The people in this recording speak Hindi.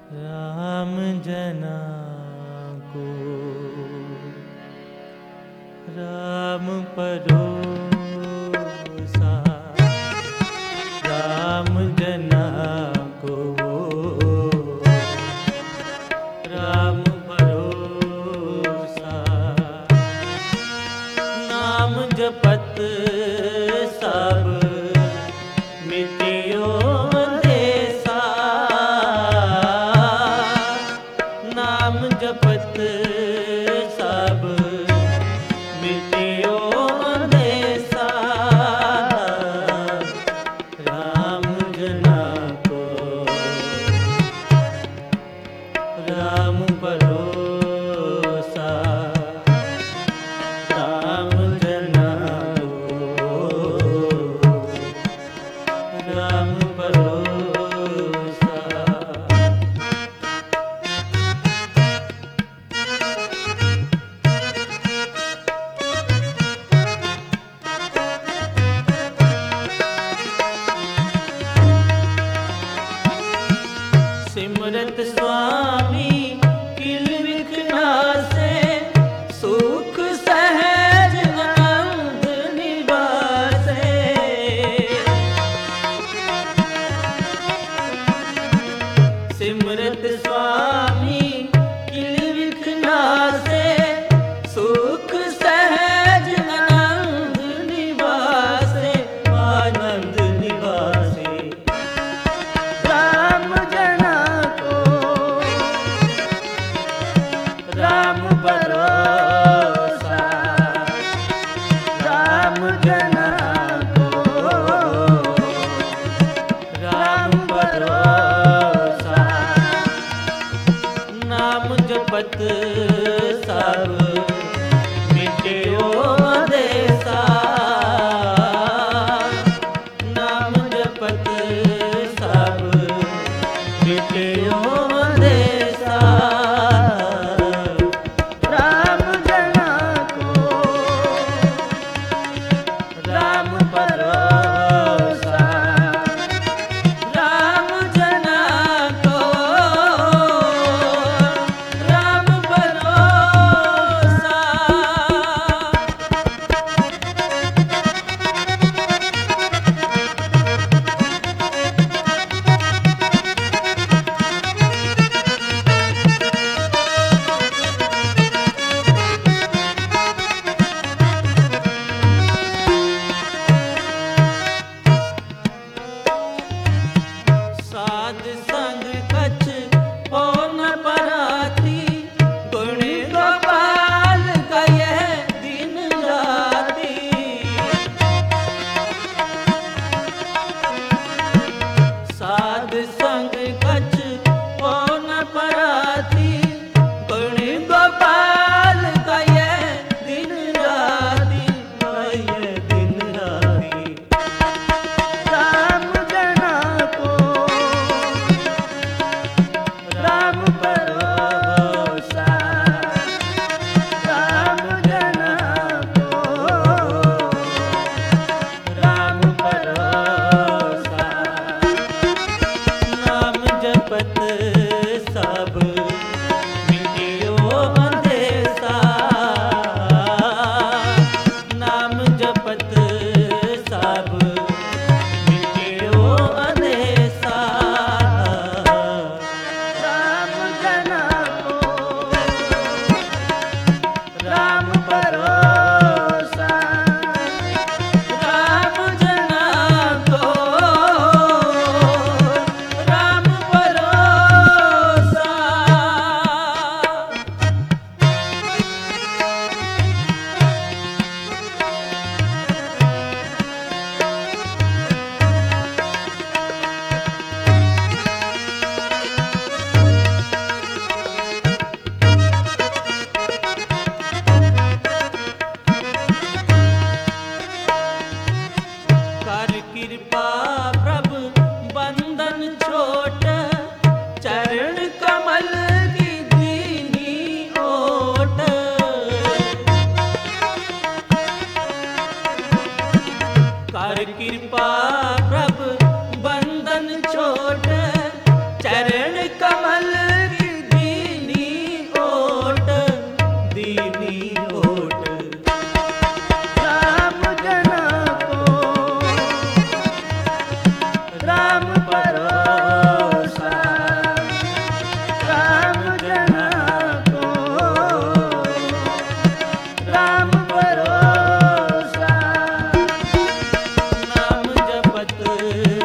राम जना को राम परोसा, राम जना को राम भरोसा। नाम जपत सब मिटियो देसा, नाम जपत सब मिटियो देसा। राम जना को राम भरोसा, राम जना को राम भरोसा। सिमरत स्वामी किल विखनासे, सुख सहज आनंद निवासे। सिमरत स्वामी किल विखनासे, सुख सहज आनंद निवासे, आनंद निवासे। राम जना को राम भरोसा, राम जना को राम भरोसा। नाम जपत सब मिटियो देसा, नाम जपत सब मिटियो देसा। राम जना को राम भरोसा, राम जना को राम भरोसा। साध संग कछ हो न पराती, गुण गोपाल गए दिन राती। साध संग कछ हो न पराती, गुण गोपाल गए दिन राती, गए दिन राती। राम जना को रे।